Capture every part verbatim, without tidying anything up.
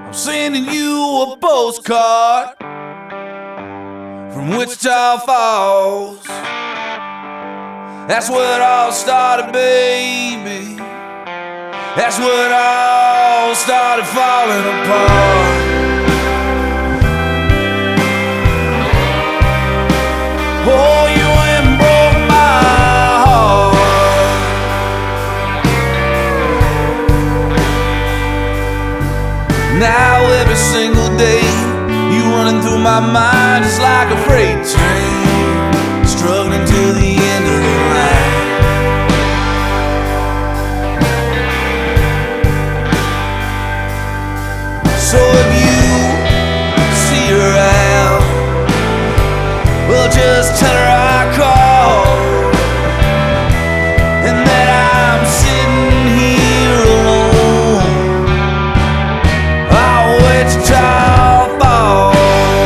I'm sending you a postcard from Wichita Falls. That's where it all started, baby. That's where it all started falling apart. Oh, you went and broke my heart. Now every single day you running through my mind just like a freight train, struggling to the end of the line. So if you see her out, well, just tell her I called and that I'm sitting here alone. Oh, Wichita Falls.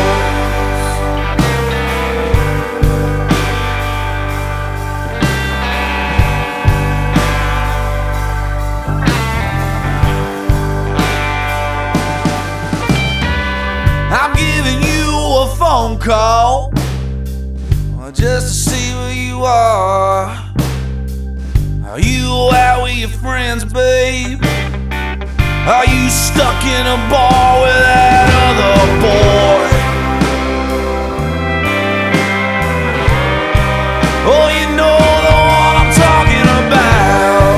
I'm giving you a phone call just to see where you are. Are you out with your friends, babe? Are you stuck in a bar with that other boy? Oh, you know the one I'm talking about.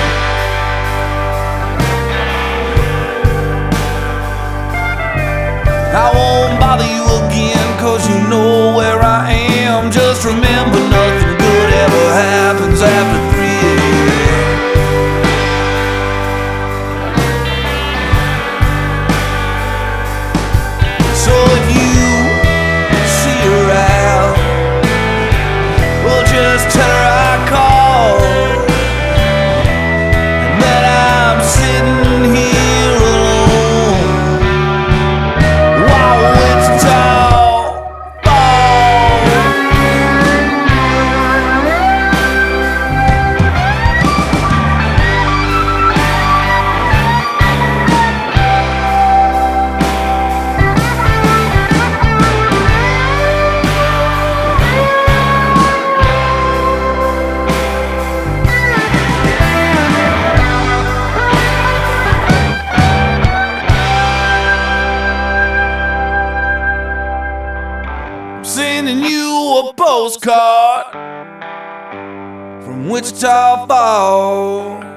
I won't bother you again, cause you know where I am. Just remember, nothing good ever happens after three a m So if you see her out, well, just tell her I called and that I'm sitting here alone. Wow, Wichita sending you a postcard from Wichita Falls.